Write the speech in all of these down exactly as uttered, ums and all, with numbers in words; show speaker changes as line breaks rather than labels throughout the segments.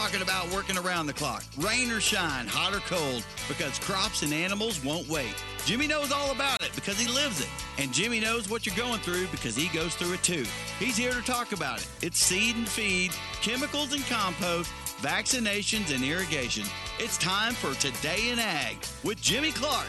talking about working around the clock, rain or shine, hot or cold, because crops and animals won't wait. Jimmy knows all about it because he lives it. And Jimmy knows what you're going through because he goes through it too. He's here to talk about it. It's seed and feed, chemicals and compost, vaccinations and irrigation. It's time for Today in Ag with Jimmy Clark.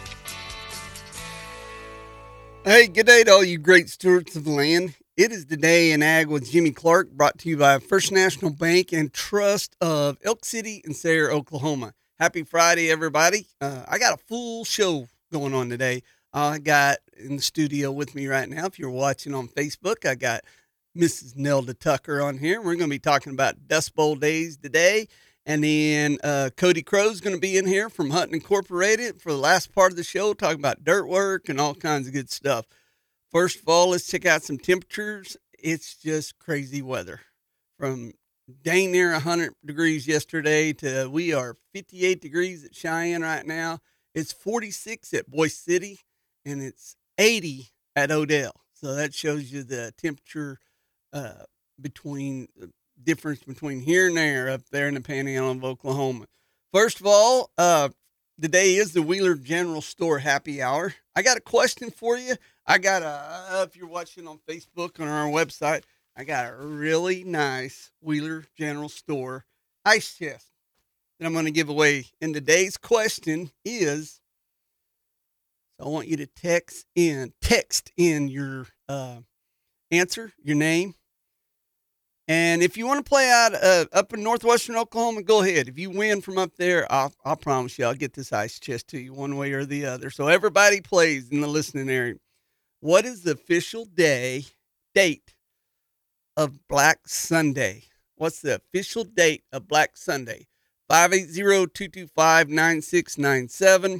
Hey, good day to all you great stewards of the land. It is Today in Ag with Jimmy Clark, brought to you by First National Bank and Trust of Elk City and Sayre, Oklahoma. Happy Friday, everybody. Uh, I got a full show going on today. I got in the studio with me right now, if you're watching on Facebook, I got Missus Nelda Tucker on here. We're going to be talking about Dust Bowl days today. And then uh, Cody Crow's going to be in here from Hutton Incorporated for the last part of the show, talking about dirt work and all kinds of good stuff. First of all, let's check out some temperatures. It's just crazy weather. From dang near one hundred degrees yesterday to we are fifty-eight degrees at Cheyenne right now. It's forty-six at Boise City, and it's eighty at Odell. So that shows you the temperature uh, between the difference between here and there up there in the Panhandle of Oklahoma. First of all, uh, today is the Wheeler General Store Happy Hour. I got a question for you. I got a, uh, if you're watching on Facebook on our website, I got a really nice Wheeler General Store ice chest that I'm going to give away. And today's question is, so I want you to text in, text in your uh, answer, your name. And if you want to play out uh, up in northwestern Oklahoma, go ahead. If you win from up there, I'll, I'll promise you I'll get this ice chest to you one way or the other. So everybody plays in the listening area. What is the official day, date of Black Sunday? What's the official date of Black Sunday? five eight zero, two two five, nine six nine seven.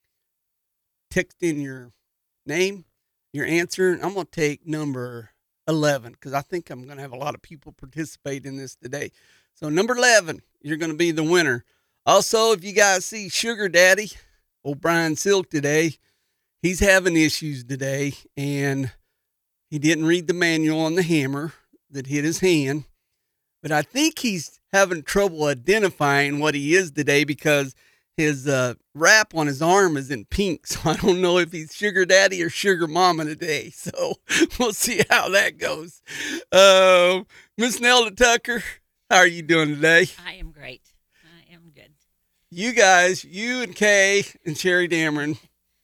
Text in your name, your answer. I'm going to take number eleven because I think I'm going to have a lot of people participate in this today. So number eleven, you're going to be the winner. Also, if you guys see Sugar Daddy, old Brian Silk today, he's having issues today, and he didn't read the manual on the hammer that hit his hand. But I think he's having trouble identifying what he is today because his uh, wrap on his arm is in pink. So I don't know if he's Sugar Daddy or Sugar Mama today. So we'll see how that goes. Uh, Miss Nelda Tucker, how are you doing today?
I am great. I am good.
You guys, you and Kay and Sherry Dameron,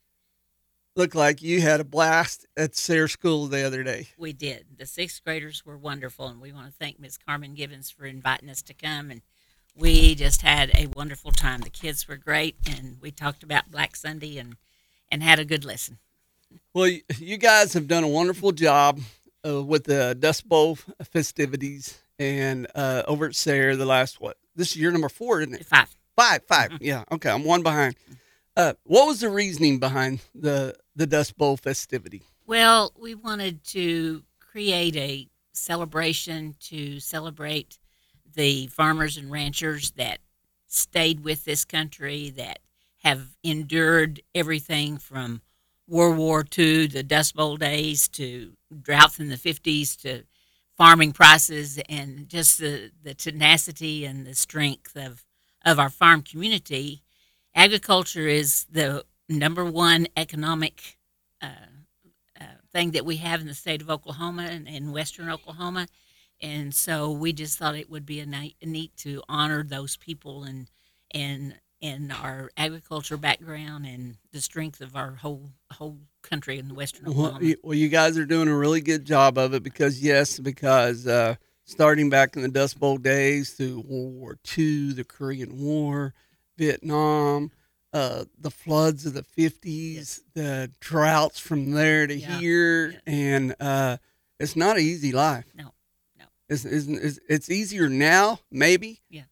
look like you had a blast at Sayre School the other day.
We did. The sixth graders were wonderful, and we want to thank Miss Carmen Givens for inviting us to come, and we just had a wonderful time. The kids were great, and we talked about Black Sunday and, and had a good lesson.
Well, you guys have done a wonderful job uh, with the Dust Bowl festivities and uh, over at Sayre the last, what? This is year number four, isn't it?
Five.
Five, five.
Mm-hmm.
Yeah, okay, I'm one behind. Uh, what was the reasoning behind the, the Dust Bowl festivity?
Well, we wanted to create a celebration to celebrate the farmers and ranchers that stayed with this country, that have endured everything from World War Two, the Dust Bowl days, to droughts in the fifties, to farming prices, and just the, the tenacity and the strength of, of our farm community. Agriculture is the number one economic uh, uh, thing that we have in the state of Oklahoma and in western Oklahoma. And so we just thought it would be a, night, a neat to honor those people and and and our agriculture background and the strength of our whole whole country in western Oklahoma.
Well, you, well, you guys are doing a really good job of it because, yes, because uh, starting back in the Dust Bowl days through World War Two, the Korean War, Vietnam, uh, the floods of the fifties, yes. The droughts from there to yeah. here, yeah. and uh, it's not an easy life.
No, no.
It's, it's, it's, it's easier now, maybe,
yeah.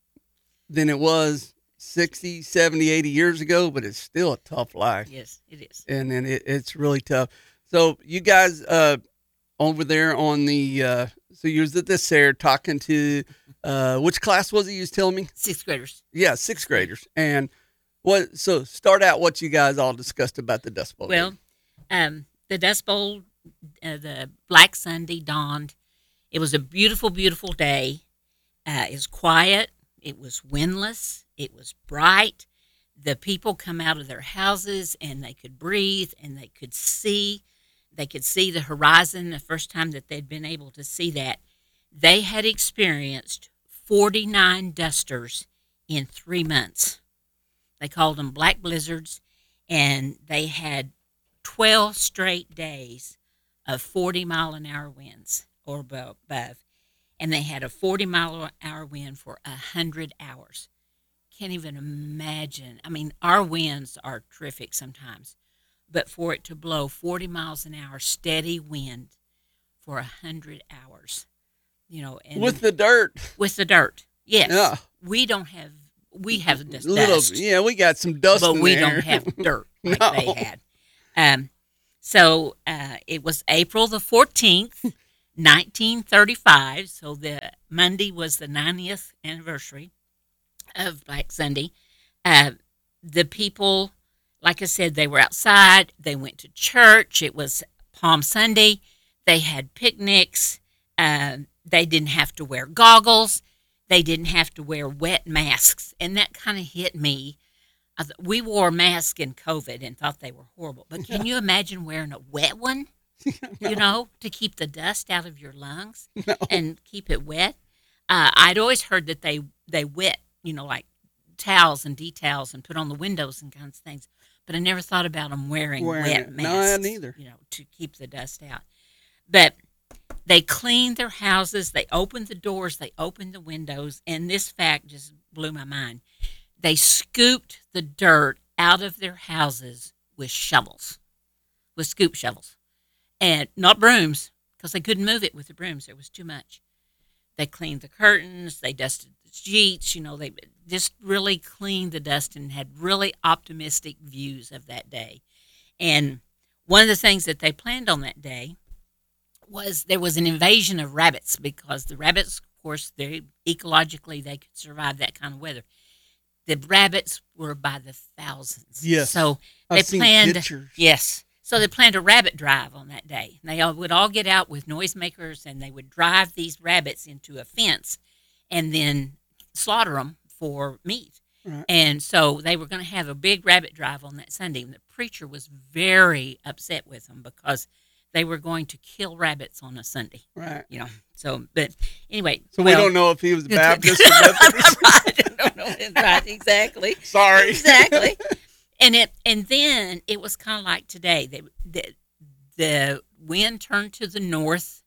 than it was sixty, seventy, eighty years ago, but it's still a tough life.
Yes, it is.
And, and it, it's really tough. So you guys uh, over there on the, uh, so you was at this Sayre talking to, uh, which class was it you was telling me?
Sixth graders.
Yeah, sixth graders. And what? So start out what you guys all discussed about the Dust Bowl.
Well, um, the Dust Bowl, uh, the Black Sunday dawned. It was a beautiful, beautiful day. Uh, it was quiet. It was windless. It was bright. The people come out of their houses and they could breathe and they could see. They could see the horizon the first time that they'd been able to see that. They had experienced forty-nine dusters in three months. They called them black blizzards, and they had twelve straight days of forty mile an hour winds or above. And they had a forty mile an hour wind for one hundred hours. Can't even imagine. I mean, our winds are terrific sometimes, but for it to blow forty miles an hour steady wind for one hundred hours, you know. And
with the dirt.
With the dirt, yes.
Yeah.
We don't have, we have just
Little,
dust.
yeah, we got some dust
But
in
we
there.
don't have dirt like
No.
they had. Um, so uh, it was April the fourteenth, nineteen thirty-five. So the Monday was the ninetieth anniversary of Black Sunday. Uh, the people, like I said, they were outside. They went to church. It was Palm Sunday. They had picnics. Uh, they didn't have to wear goggles. They didn't have to wear wet masks. And that kind of hit me. I th- we wore masks in COVID and thought they were horrible. But can you imagine wearing a wet one,
No.
you know, to keep the dust out of your lungs
No.
and keep it wet? Uh, I'd always heard that they, they wet, you know, like towels and details and put on the windows and kinds of things. But I never thought about them wearing,
Wearing
wet
it. No,
masks.
I neither.
You know, to keep the dust out. But they cleaned their houses. They opened the doors. They opened the windows. And this fact just blew my mind. They scooped the dirt out of their houses with shovels, with scoop shovels, and not brooms, because they couldn't move it with the brooms. There was too much. They cleaned the curtains. They dusted the sheets. You know, they just really cleaned the dust and had really optimistic views of that day. And one of the things that they planned on that day was there was an invasion of rabbits, because the rabbits, of course, they ecologically they could survive that kind of weather. The rabbits were by the thousands.
Yes.
So
I've
they
seen
planned.
pictures.
Yes. So they planned a rabbit drive on that day. They all, would all get out with noisemakers, and they would drive these rabbits into a fence, and then slaughter them for meat.
Right.
And so they were going to have a big rabbit drive on that Sunday. And the preacher was very upset with them because they were going to kill rabbits on a Sunday.
Right.
You know. So, but anyway.
So
well,
we don't know if he was Baptist or Methodist.
right. I don't know. Right. Exactly.
Sorry.
Exactly. And it and then it was kind of like today. They, the the wind turned to the north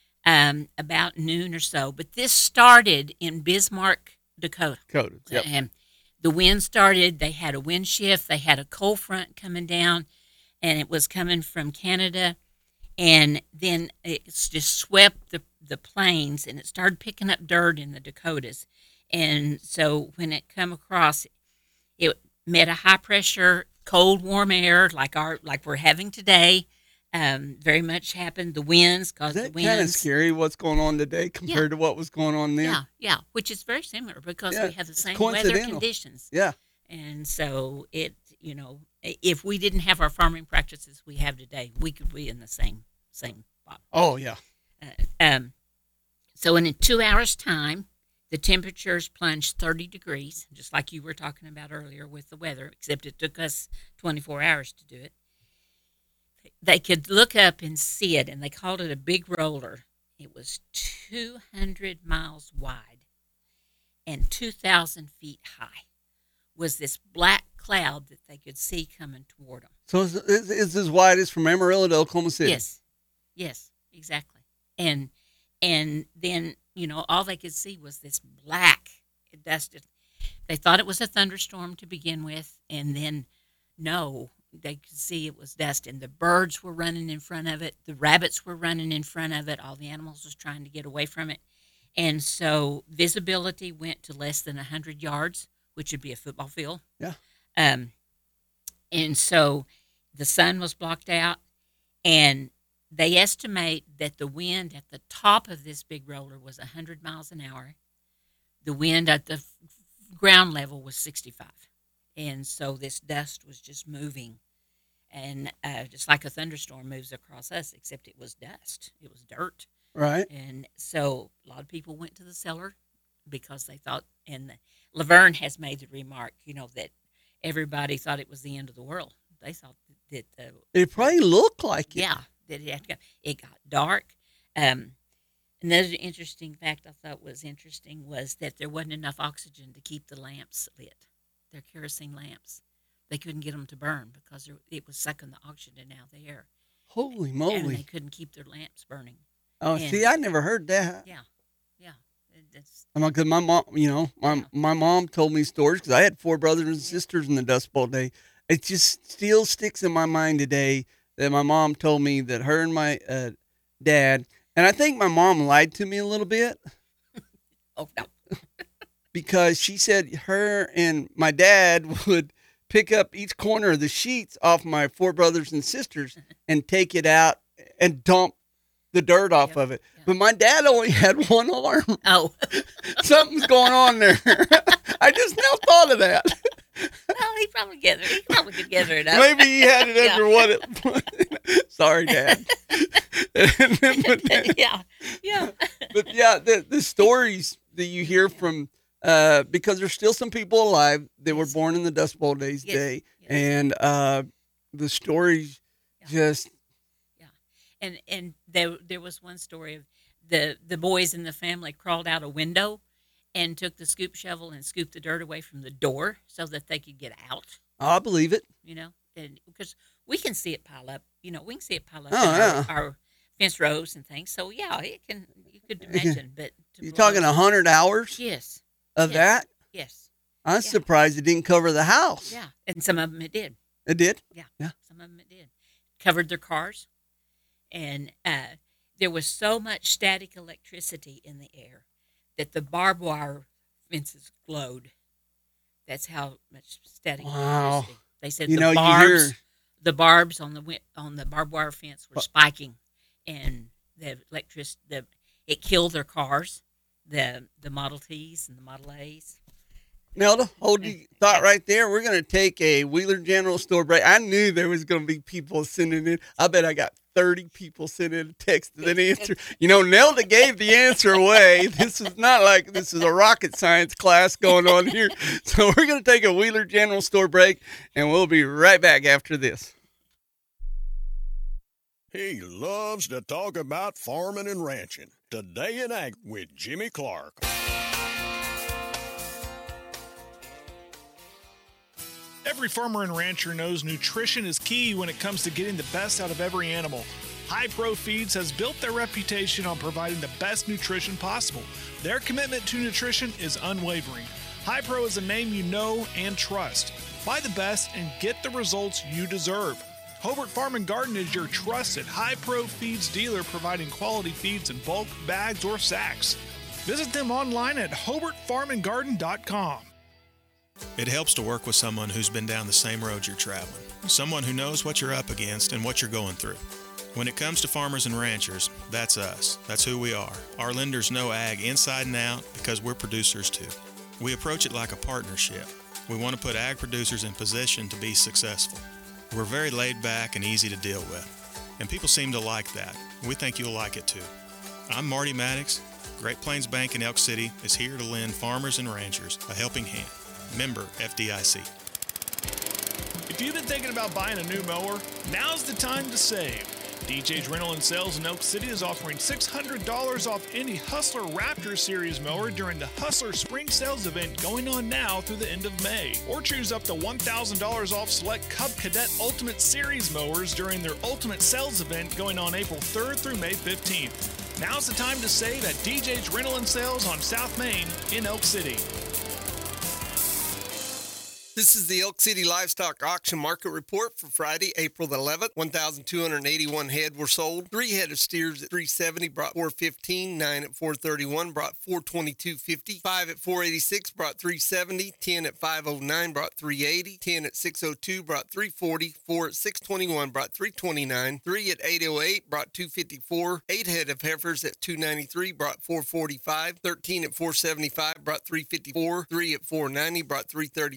um, about noon or so. But this started in Bismarck, Dakota.
Dakota. Yep.
And the wind started. They had a wind shift. They had a cold front coming down, and it was coming from Canada. And then it just swept the, the plains, and it started picking up dirt in the Dakotas. And so when it come across, it met a high pressure, cold, warm air like our like we're having today. Um, very much happened. The winds caused
Is
the
that
winds.
kind of scary what's going on today compared to what was going on then?
Yeah, yeah, which is very similar because
Yeah,
we have the
it's
same weather
coincidental.
conditions.
Yeah.
And so it, you know, if we didn't have our farming practices we have today, we could be in the same same spot.
Oh, yeah.
Uh, um, so in two hours' time, the temperatures plunged thirty degrees, just like you were talking about earlier with the weather, except it took us twenty-four hours to do it. They could look up and see it, and they called it a big roller. It was two hundred miles wide and two thousand feet high. Was this black cloud that they could see coming toward them.
So it's, it's, it's as wide as from Amarillo to Oklahoma City.
Yes, yes, exactly. And and then, you know, all they could see was this black dust. They thought it was a thunderstorm to begin with, and then no, they could see it was dust. And the birds were running in front of it. The rabbits were running in front of it. All the animals was trying to get away from it. And so visibility went to less than one hundred yards, which would be a football field.
Yeah.
Um, and so the sun was blocked out, and they estimate that the wind at the top of this big roller was one hundred miles an hour. The wind at the f- ground level was sixty-five. And so this dust was just moving, and uh, just like a thunderstorm moves across us, except it was dust. It was dirt.
Right.
And so a lot of people went to the cellar because they thought, and the, Laverne has made the remark, you know, that everybody thought it was the end of the world. They thought that, uh,
It probably looked like it.
yeah, that it had to go. It got dark. Um, another interesting fact I thought was interesting was that there wasn't enough oxygen to keep the lamps lit. They're kerosene lamps. They couldn't get them to burn because there, it was sucking the oxygen out of the air.
Holy
And
moly.
they couldn't keep their lamps burning.
Oh,
and-
see, I never heard that.
Yeah, yeah. It- That's
I'm like, 'cause my mom, you know, my
Yeah.
my mom told me stories because I had four brothers and sisters in the Dust Bowl day. It just still sticks in my mind today that my mom told me that her and my uh, dad, and I think my mom lied to me a little bit
oh no.
because she said her and my dad would pick up each corner of the sheets off my four brothers and sisters and take it out and dump the dirt off
Yep,
of it.
yep.
But my dad only had one arm.
Oh,
Something's going on there. I just now thought of that.
well, he probably gathered. He probably could gather it up.
Maybe he had it
Yeah.
under what it. Sorry, Dad. but,
yeah, yeah.
but yeah, the the stories that you hear from, uh, because there's still some people alive that were
Yes.
born in the Dust Bowl days
Yes,
day,
yes.
and uh, the stories
Yeah.
just
And and there there was one story of the the boys in the family crawled out a window and took the scoop shovel and scooped the dirt away from the door so that they could get out.
I believe it.
You know, and because we can see it pile up. You know, we can see it pile up
Oh,
in
yeah.
our, our fence rows and things. So yeah, it can. You could
can-
imagine, but to
You're
blow-
talking a hundred hours
Yes,
of
yes.
that.
yes,
I'm
Yeah.
surprised it didn't cover the house.
yeah, and some of them it did.
It did.
Yeah,
Yeah.
some of them it did. Covered their cars, and uh, there was so much static electricity in the air that the barbed wire fences glowed. That's how much static
Wow.
electricity. They said
You
the
know, you
barbs,
hear-
the barbs on the wi- on the barbed wire fence were spiking, and the electric the it killed their cars, the the Model Ts and the Model As.
Nelda, hold your thought right there. We're going to take a Wheeler General Store break. I knew there was going to be people sending in. I bet I got thirty people sending in a text with an answer. You know, Nelda gave the answer away. This is not like this is a rocket science class going on here. So we're going to take a Wheeler General Store break, and we'll be right back after this.
He loves to talk about farming and ranching. Today in Ag with Jimmy Clark.
Every farmer and rancher knows nutrition is key when it comes to getting the best out of every animal. High Pro Feeds has built their reputation on providing the best nutrition possible. Their commitment to nutrition is unwavering. High Pro is a name you know and trust. Buy the best and get the results you deserve. Hobart Farm and Garden is your trusted High Pro Feeds dealer, providing quality feeds in bulk, bags, or sacks. Visit them online at hobart farm and garden dot com.
It helps to work with someone who's been down the same road you're traveling, someone who knows what you're up against and what you're going through. When it comes to farmers and ranchers, that's us. That's who we are. Our lenders know ag inside and out because we're producers too. We approach it like a partnership. We want to put ag producers in position to be successful. We're very laid back and easy to deal with, and people seem to like that. We think you'll like it too. I'm Marty Maddox. Great Plains Bank in Elk City is here to lend farmers and ranchers a helping hand. Member F D I C.
If you've been thinking about buying a new mower, now's the time to save. D J's Rental and Sales in Elk City is offering six hundred dollars off any Hustler Raptor Series mower during the Hustler Spring Sales event going on now through the end of May. Or choose up to one thousand dollars off select Cub Cadet Ultimate Series mowers during their Ultimate Sales event going on April third through May fifteenth. Now's the time to save at D J's Rental and Sales on South Main in Elk City.
This is the Elk City Livestock Auction Market Report for Friday, April the eleventh. one thousand two hundred eighty-one head were sold. Three head of steers at three seventy brought four fifteen. Nine at four thirty-one brought four twenty-two fifty. Five at four eighty-six brought three seventy. Ten at five oh nine brought three eighty. Ten at six oh two brought three forty. Four at six twenty-one brought three twenty-nine. Three at eight oh eight brought two fifty-four. Eight head of heifers at two ninety-three brought four forty-five. Thirteen at four seventy-five brought three fifty-four. Three at four ninety brought three thirty-six.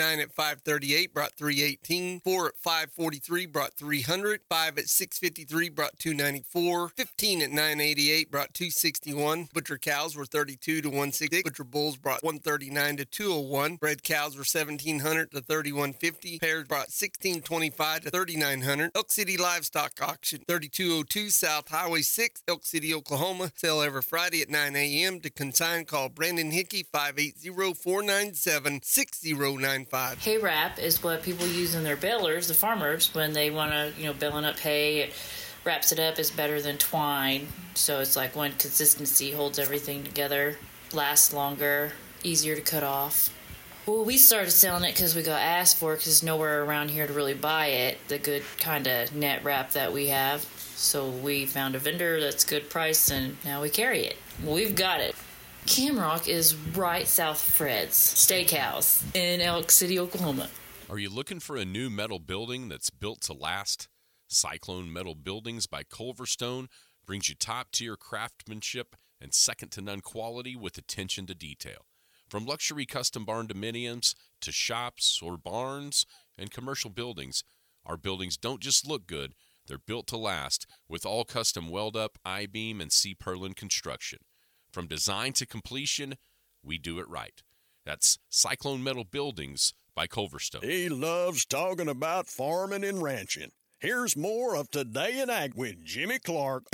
nine at five thirty-eight brought three eighteen. four at five forty-three brought three hundred. five at six fifty-three brought two ninety-four. fifteen at nine eighty-eight brought two sixty-one. Butcher cows were thirty-two to one sixty. Butcher bulls brought one thirty-nine to two oh one. Bred cows were seventeen hundred to thirty-one fifty. Pairs brought sixteen twenty-five to thirty-nine hundred. Elk City Livestock Auction, thirty-two oh two South Highway six, Elk City, Oklahoma. Sale every Friday at nine a.m. To consign, call Brandon Hickey, five eight zero, four nine seven, six zero nine five.
Hay wrap is what people use in their balers, the farmers, when they want to, you know, baling up hay. It wraps it up. Is better than twine. So it's like one consistency, holds everything together, lasts longer, easier to cut off. Well, we started selling it because we got asked for it because there's nowhere around here to really buy it, the good kind of net wrap that we have. So we found a vendor that's good price, and now we carry it. We've got it. Camrock is right south of Fred's Steakhouse in Elk City, Oklahoma.
Are you looking for a new metal building that's built to last? Cyclone Metal Buildings by Culverstone brings you top-tier craftsmanship and second-to-none quality with attention to detail. From luxury custom barn dominiums to shops or barns and commercial buildings, our buildings don't just look good, they're built to last with all custom weld-up, I-beam, and C-purlin construction. From design to completion, we do it right. That's Cyclone Metal Buildings by Culverstone.
He loves talking about farming and ranching. Here's more of Today in Ag with Jimmy Clark.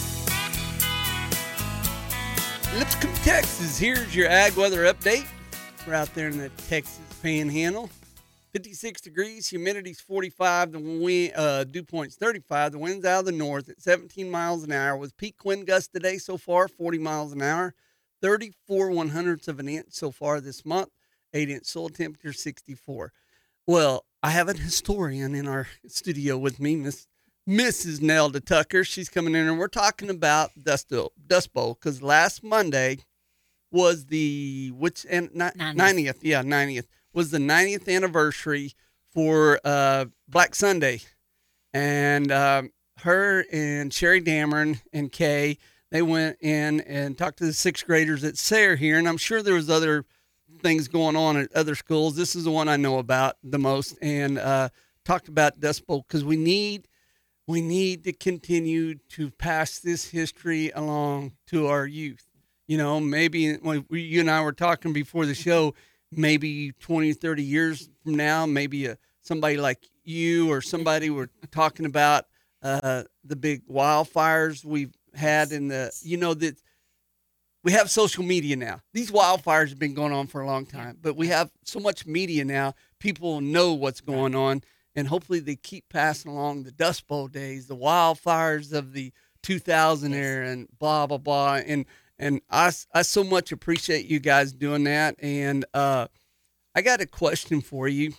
Lipscomb, Texas. Here's your ag weather update. We're out there in the Texas Panhandle. fifty-six degrees, humidity's forty-five, the wind, uh, dew point's thirty-five. The wind's out of the north at seventeen miles an hour with peak wind gusts today so far, forty miles an hour. thirty-four one hundredths of an inch so far this month. eight inch soil temperature, sixty-four. Well, I have an historian in our studio with me, Miss Missus Nelda Tucker. She's coming in, and we're talking about Dust, Dust Bowl because last Monday was the which and ninetieth, yeah, ninetieth was the ninetieth anniversary for uh, Black Sunday, and uh, her and Sherry Dameron and Kay, they went in and talked to the sixth graders at Sayre here, and I'm sure there was other things going on at other schools. This is the one I know about the most, and uh, talked about Dust Bowl because we need. We need to continue to pass this history along to our youth. You know, maybe when we, you and I were talking before the show, maybe twenty, thirty years from now, maybe a, somebody like you or somebody were talking about uh, the big wildfires we've had in the, you know, that we have social media now. These wildfires have been going on for a long time, but we have so much media now, people know what's going on. And hopefully they keep passing along the Dust Bowl days, the wildfires of the two thousand era, and blah, blah, blah. And and I, I so much appreciate you guys doing that. And uh, I got a question for you.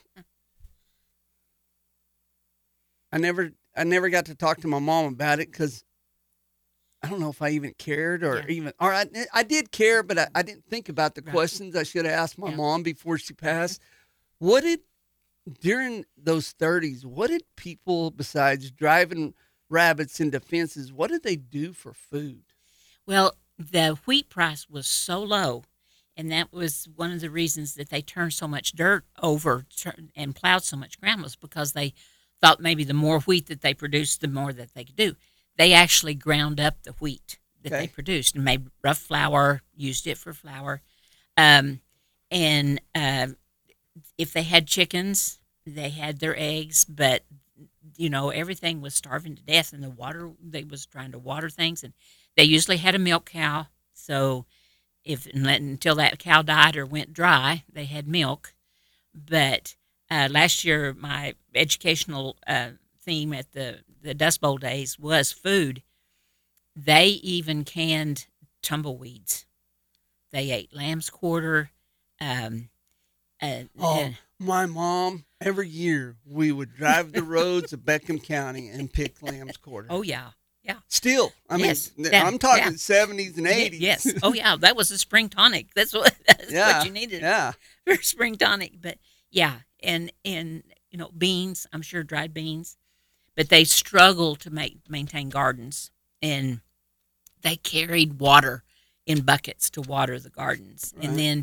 I never I never got to talk to my mom about it because I don't know if I even cared or yeah. even – or I, I did care, but I, I didn't think about the right. questions I should have asked my yeah. mom before she passed. What did – During those thirties, what did people, besides driving rabbits into fences, what did they do for food?
Well, the wheat price was so low, and that was one of the reasons that they turned so much dirt over and plowed so much ground, was because they thought maybe the more wheat that they produced, the more that they could do. They actually ground up the wheat that okay. they produced and made rough flour, used it for flour. Um, and uh, if they had chickens, they had their eggs, but, you know, everything was starving to death, and the water, they was trying to water things, and they usually had a milk cow, so if until that cow died or went dry, they had milk. But uh, last year, my educational uh, theme at the, the Dust Bowl days was food. They even canned tumbleweeds. They ate lamb's quarter. Um, uh,
oh,
uh,
my mom, every year we would drive the roads of Beckham County and pick lamb's quarter.
Oh, yeah. Yeah.
Still, I
yes,
mean,
that,
I'm talking
yeah.
seventies and eighties.
Yes. Oh, yeah. That was a spring tonic. That's what that's
yeah,
what you needed
yeah.
for spring tonic. But, yeah, and, and, you know, beans, I'm sure dried beans. But they struggled to make maintain gardens, and they carried water in buckets to water the gardens. Right. And then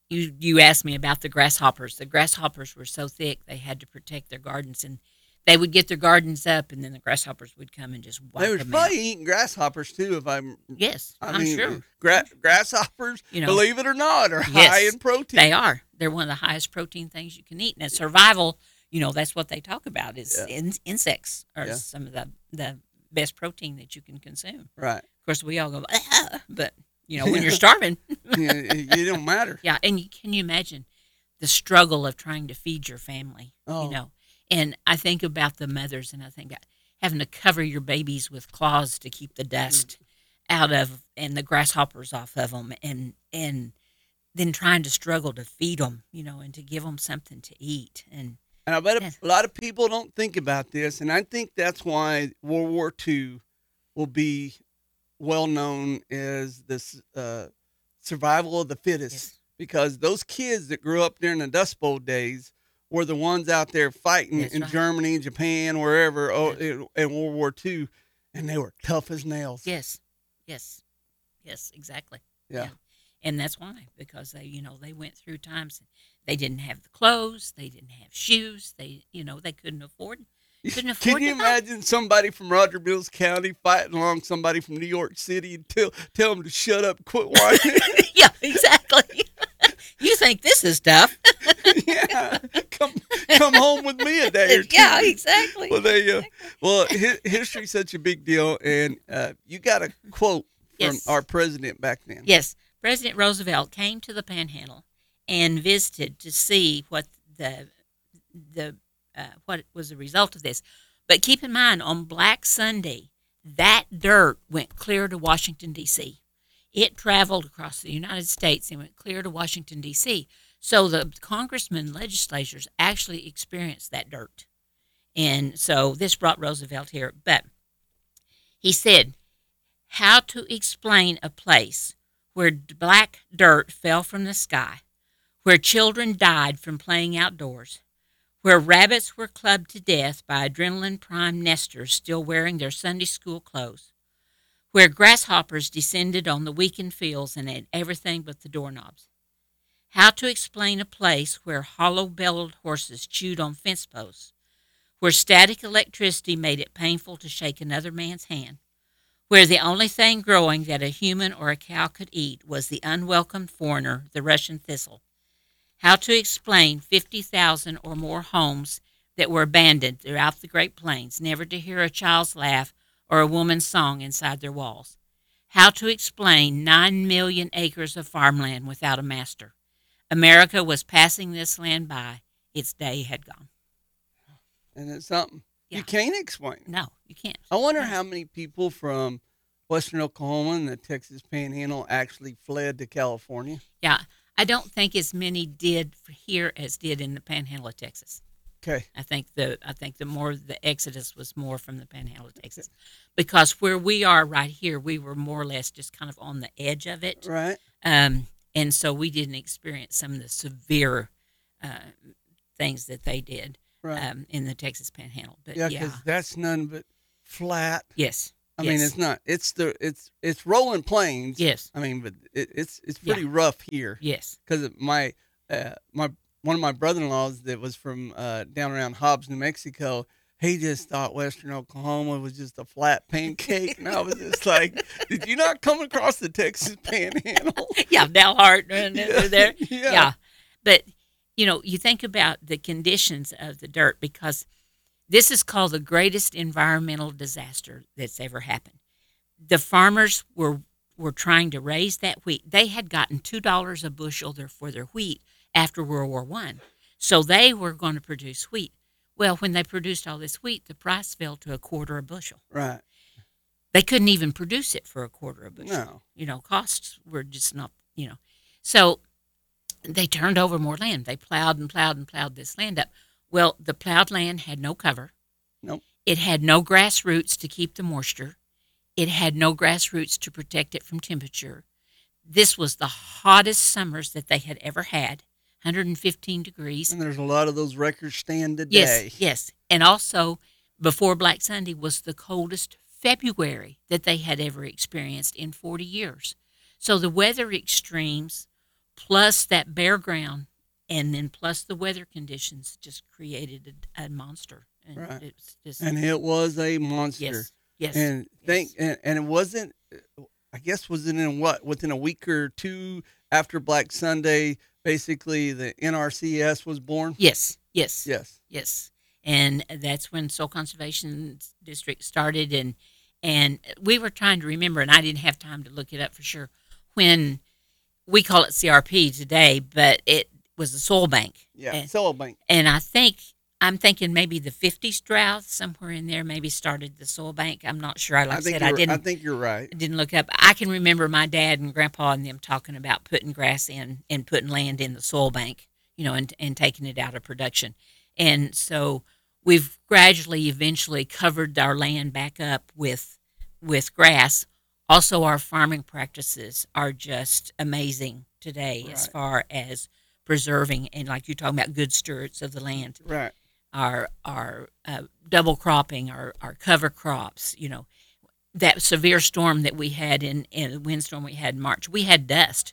you you asked me about the grasshoppers. The grasshoppers were so thick they had to protect their gardens, and they would get their gardens up, and then the grasshoppers would come and just wipe
They were
them
probably
out.
eating grasshoppers too. If I'm,
Yes,
I
I'm
mean,
sure.
gra- grasshoppers,
You know,
believe it or not, are
yes,
high in protein.
They are. They're one of the highest protein things you can eat. And survival, you know, that's what they talk about is
Yeah.
in, insects are
Yeah.
some of the, the best protein that you can consume.
Right.
Of course, we all go, ah, but, you know, when you're starving.
Yeah, it, it don't matter.
Yeah, and you, can you imagine the struggle of trying to feed your family,
Oh.
you know? And I think about the mothers, and I think about having to cover your babies with claws to keep the dust out of and the grasshoppers off of them, and and then trying to struggle to feed them, you know, and to give them something to eat. And
And I bet
Yes.
a lot of people don't think about this, and I think that's why World War Two will be well known as this uh, survival of the fittest,
Yes.
because those kids that grew up during the Dust Bowl days were the ones out there fighting
That's
in
right.
Germany, Japan, wherever, oh,
Yes.
in, in World War Two, and they were tough as nails.
yes, yes, yes, exactly.
Yeah.
And that's why, because they, you know, they went through times they didn't have the clothes, they didn't have shoes, they, you know, they couldn't afford, couldn't afford
Can you
to buy-
imagine somebody from Roger Mills County fighting along somebody from New York City and tell tell them to shut up, quit whining?
Yeah, exactly. You think this is tough?
Yeah, come come home with me a day or two.
Yeah, exactly.
Well, there you go. Well, hi- history's such a big deal, and uh, you got a quote from
Yes.
our president back then.
Yes, President Roosevelt came to the Panhandle and visited to see what the the uh, what was the result of this. But keep in mind, on Black Sunday, that dirt went clear to Washington D C. It traveled across the United States and went clear to Washington D C. So the congressmen, legislators actually experienced that dirt, and so this brought Roosevelt here. But he said, "How to explain a place where d- black dirt fell from the sky, where children died from playing outdoors, where rabbits were clubbed to death by adrenaline prime nesters still wearing their Sunday school clothes, where grasshoppers descended on the weakened fields and ate everything but the doorknobs? How to explain a place where hollow-bellowed horses chewed on fence posts, where static electricity made it painful to shake another man's hand, where the only thing growing that a human or a cow could eat was the unwelcome foreigner, the Russian thistle? How to explain fifty thousand or more homes that were abandoned throughout the Great Plains, never to hear a child's laugh or a woman's song inside their walls? How to explain nine million acres of farmland without a master? America was passing this land by. Its day had gone."
And it's something
Yeah.
you can't explain.
No, you can't.
I wonder
No.
how many people from Western Oklahoma and the Texas Panhandle actually fled to California.
Yeah, I don't think as many did for here as did in the Panhandle of Texas.
Okay.
I think the I think the more the exodus was more from the Panhandle of Texas, because where we are right here, we were more or less just kind of on the edge of it,
Right.
um, and so we didn't experience some of the severe uh, things that they did
Right.
um, in the Texas Panhandle. But
Yeah,
yeah,
because that's none but flat.
yes,
I
yes.
mean, it's not. It's the it's it's rolling plains.
Yes.
I mean, but it, it's it's
Yeah.
pretty rough here.
yes,
Because my uh, my one of my brother-in-laws that was from uh, down around Hobbs, New Mexico. He just thought Western Oklahoma was just a flat pancake, and I was just like, "Did you not come across the Texas Panhandle?"
yeah, Dalhart and
Yeah,
there,
yeah.
yeah. But you know, you think about the conditions of the dirt, because this is called the greatest environmental disaster that's ever happened. The farmers were were trying to raise that wheat. They had gotten two dollars a bushel there for their wheat after World War One, so they were going to produce wheat. Well, when they produced all this wheat, the price fell to a quarter a bushel.
Right.
They couldn't even produce it for a quarter a bushel.
No.
You know, costs were just not, you know. So they turned over more land. They plowed and plowed and plowed this land up. Well, the plowed land had no cover.
Nope.
It had no grass roots to keep the moisture. It had no grass roots to protect it from temperature. This was the hottest summers that they had ever had, one hundred fifteen degrees.
And there's a lot of those records stand today.
Yes, yes. And also, before Black Sunday was the coldest February that they had ever experienced in forty years. So the weather extremes plus that bare ground, and then plus the weather conditions just created a, a monster. And
Right.
it was just,
And it was a monster.
yes, yes.
And
yes.
think, and, and it wasn't. I guess was it in what within a week or two after Black Sunday? Basically, the N R C S was born.
Yes, yes,
Yes.
yes. And that's when Soil Conservation District started, and and we were trying to remember, and I didn't have time to look it up for sure. When we call it C R P today, but it was a soil bank.
Yeah.
And,
Soil bank.
and I think I'm thinking maybe the fifties drought somewhere in there maybe started the soil bank. I'm not sure. Like I,
I think
said, I
you're,
didn't.
I think you're right.
didn't look up. I can remember my dad and grandpa and them talking about putting grass in and putting land in the soil bank, you know, and and taking it out of production. And so we've gradually, eventually covered our land back up with with grass. Also, our farming practices are just amazing today as
Right.
far as preserving and, like you're talking about, good stewards of the land.
Right.
Our our uh, double cropping, our our cover crops, you know, that severe storm that we had in, in the windstorm we had in March, we had dust,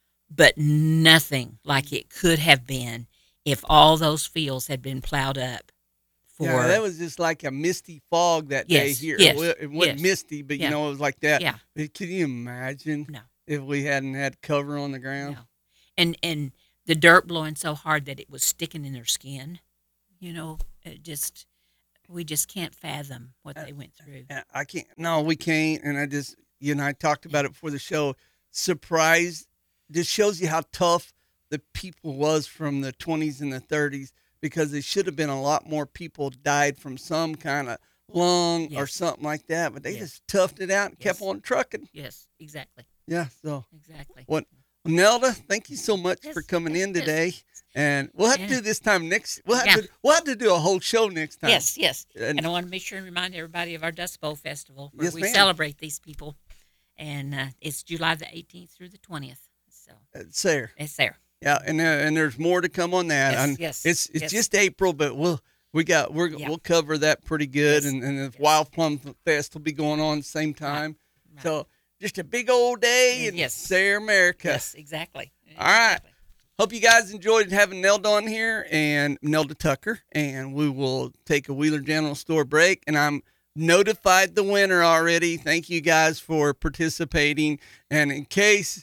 but nothing like it could have been if all those fields had been plowed up. For
Yeah, that was just like a misty fog that
Yes,
day here.
yes,
It wa- it wasn't
yes.
misty, but
Yeah.
you know, it was like that.
Yeah.
But can you imagine
No.
if we hadn't had cover on the ground?
No. and and the dirt blowing so hard that it was sticking in their skin. You know, it just we just can't fathom what they went through.
And I can't. No, we can't. And I just, you know, I talked about it before the show. Surprised. Just shows you how tough the people was from the twenties and the thirties, because it should have been a lot more people died from some kind of lung or
Yes.
something like that. But they
Yes.
just toughed it out and kept
Yes.
on trucking.
Yes, exactly,
Yeah. So
exactly.
what? Nelda, thank you so much
Yes,
for coming
yes,
in
yes.
today. And we'll have to
Yeah.
do this time next. We'll have
Yeah.
to. We'll have to do a whole show next time.
Yes, yes.
And-
And, I want to make sure and remind everybody of our Dust Bowl Festival, where
Yes,
we
ma'am.
celebrate these people. And uh, it's July the eighteenth through the twentieth. So
It's there.
it's there.
Yeah, and uh, and there's more to come on that.
Yes,
And
yes,
It's it's
yes.
just April, but we'll we got we're
Yeah.
we'll cover that pretty good,
Yes,
and and the
yes.
Wild Plum Fest will be going on at the same time.
Right.
So just a big old day in
Yes.
Sayre, America.
Yes, exactly.
All right.
Exactly.
Hope you guys enjoyed having Nelda on here and Nelda Tucker, and we will take a Wheeler General Store break. And I'm notified the winner already. Thank you guys for participating. And in case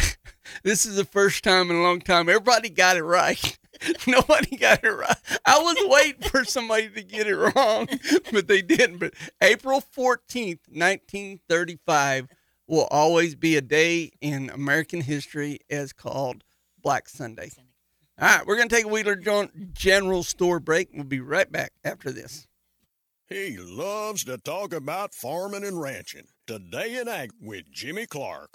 this is the first time in a long time, everybody got it right. Nobody got it right. I was waiting for somebody to get it wrong, but they didn't. But April fourteenth, nineteen thirty-five will always be a day in American history as called Black Sunday. All right, we're going to take a Wheeler Gen- General Store break. We'll be right back after this.
He loves to talk about farming and ranching. Today in Ag with Jimmy Clark.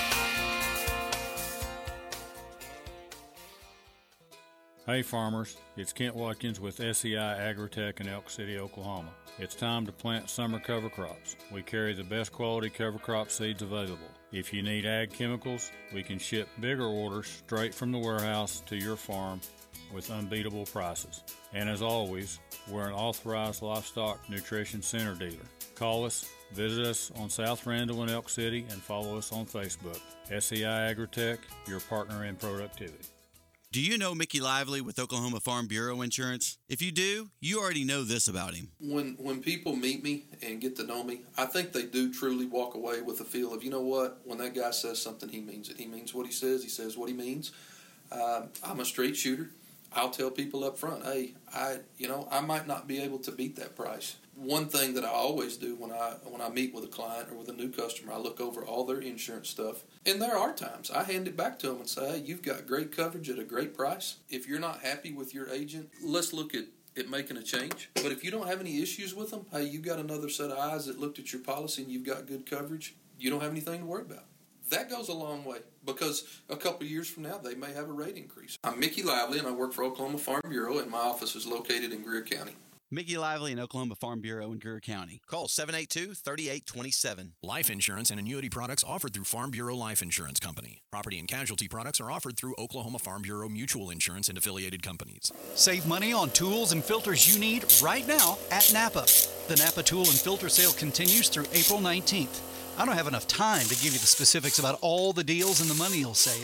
Hey farmers, it's Kent Watkins with S E I Agritech in Elk City, Oklahoma. It's time to plant summer cover crops. We carry the best quality cover crop seeds available. If you need ag chemicals, we can ship bigger orders straight from the warehouse to your farm with unbeatable prices. And as always, we're an authorized livestock nutrition center dealer. Call us, visit us on South Randall in Elk City, and follow us on Facebook. S E I Agritech, your partner in productivity.
Do you know Mickey Lively with Oklahoma Farm Bureau Insurance? If you do, you already know this about him.
When when people meet me and get to know me, I think they do truly walk away with a feel of, you know what, when that guy says something, he means it. He means what he says. He says what he means. Uh, I'm a straight shooter. I'll tell people up front, hey, I you know I might not be able to beat that price. One thing that I always do when I when I meet with a client or with a new customer, I look over all their insurance stuff. And there are times I hand it back to them and say, hey, you've got great coverage at a great price. If you're not happy with your agent, let's look at, at making a change. But if you don't have any issues with them, hey, you've got another set of eyes that looked at your policy and you've got good coverage, you don't have anything to worry about. That goes a long way, because a couple of years from now, they may have a rate increase. I'm Mickey Lively, and I work for Oklahoma Farm Bureau, and my office is located in Greer County.
Mickey Lively and Oklahoma Farm Bureau in Greer County.
Call seven eight two, three eight two seven. Life insurance and annuity products offered through Farm Bureau Life Insurance Company. Property and casualty products are offered through Oklahoma Farm Bureau Mutual Insurance and affiliated companies.
Save money on tools and filters you need right now at Napa. The Napa Tool and Filter Sale continues through April nineteenth. I don't have enough time to give you the specifics about all the deals and the money you'll save.